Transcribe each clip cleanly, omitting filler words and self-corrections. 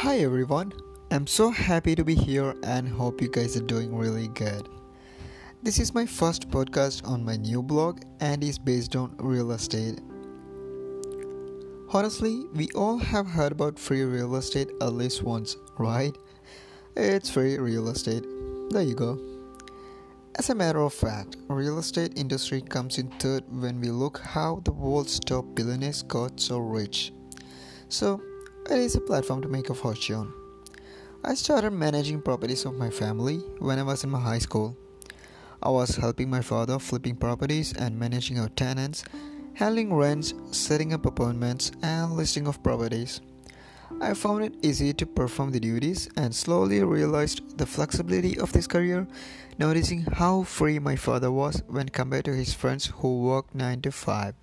Hi everyone, I'm so happy to be here and hope you guys are doing really good. This is my first podcast on my new blog and is based on real estate. Honestly, we all have heard about free real estate at least once, right? It's free real estate. There you go. As a matter of fact, real estate industry comes in third when we look how the world's top billionaires got so rich. So, it is a platform to make a fortune. I started managing properties of my family when I was in my high school. I was helping my father flipping properties and managing our tenants, handling rents, setting up appointments, and listing of properties. I found it easy to perform the duties and slowly realized the flexibility of this career, noticing how free my father was when compared to his friends who worked 9 to 5.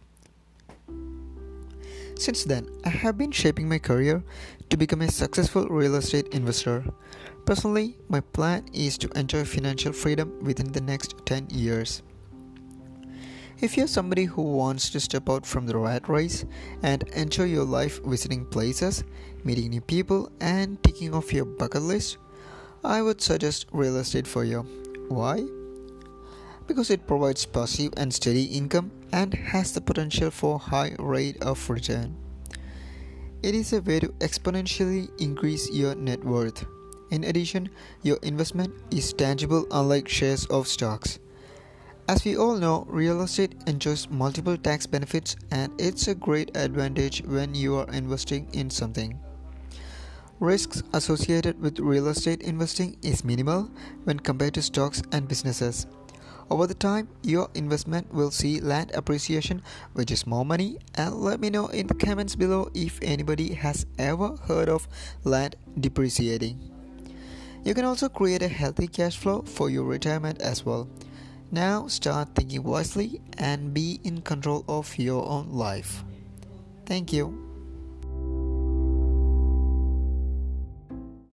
Since then, I have been shaping my career to become a successful real estate investor. Personally, my plan is to enjoy financial freedom within the next 10 years. If you're somebody who wants to step out from the rat race and enjoy your life visiting places, meeting new people, and ticking off your bucket list, I would suggest real estate for you. Why? Because it provides passive and steady income and has the potential for high rate of return. It is a way to exponentially increase your net worth. In addition, your investment is tangible unlike shares of stocks. As we all know, real estate enjoys multiple tax benefits and it's a great advantage when you are investing in something. Risks associated with real estate investing is minimal when compared to stocks and businesses. Over the time, your investment will see land appreciation, which is more money, and let me know in the comments below if anybody has ever heard of land depreciating. You can also create a healthy cash flow for your retirement as well. Now start thinking wisely and be in control of your own life. Thank you.